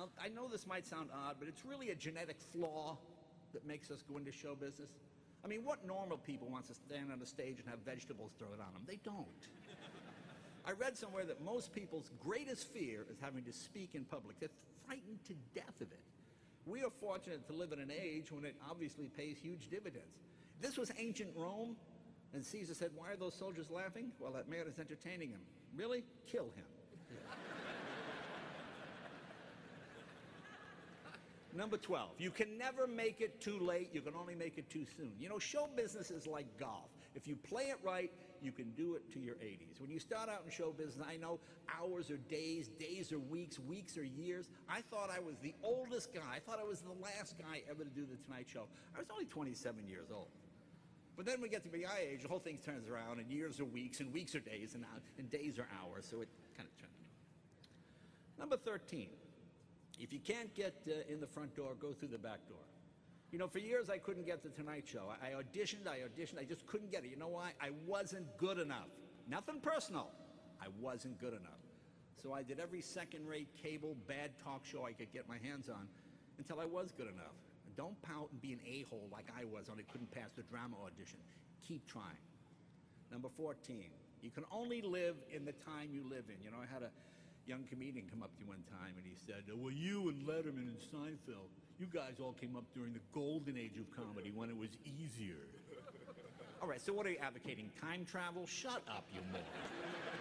Now, I know this might sound odd, but it's really a genetic flaw that makes us go into show business. I mean, what normal people wants to stand on a stage and have vegetables thrown on them? They don't. I read somewhere that most people's greatest fear is having to speak in public. They're frightened to death of it. We are fortunate to live in an age when it obviously pays huge dividends. This was ancient Rome, and Caesar said, "Why are those soldiers laughing?" "Well, that man is entertaining them." "Really? Kill him." Number 12, you can never make it too late, you can only make it too soon. You know, show business is like golf. If you play it right, you can do it to your 80s. When you start out in show business, I know hours are days, days are weeks, weeks are years. I thought I was the oldest guy. I thought I was the last guy ever to do The Tonight Show. I was only 27 years old. But then we get to be my age, the whole thing turns around, and years are weeks, and weeks are days, and days are hours, so it kind of turns. Number 13. If you can't get in the front door, go through the back door. You know, for years I couldn't get the Tonight Show. I auditioned, I just couldn't get it. You know why? I wasn't good enough. Nothing personal. I wasn't good enough. So I did every second-rate cable, bad talk show I could get my hands on until I was good enough. Don't pout and be an a-hole like I was when I couldn't pass the drama audition. Keep trying. Number 14, you can only live in the time you live in. You know, I had a young comedian come up to me one time and he said, "Well, you and Letterman and Seinfeld, you guys all came up during the golden age of comedy when it was easier." All right, so what are you advocating? Time travel? Shut up, you moron.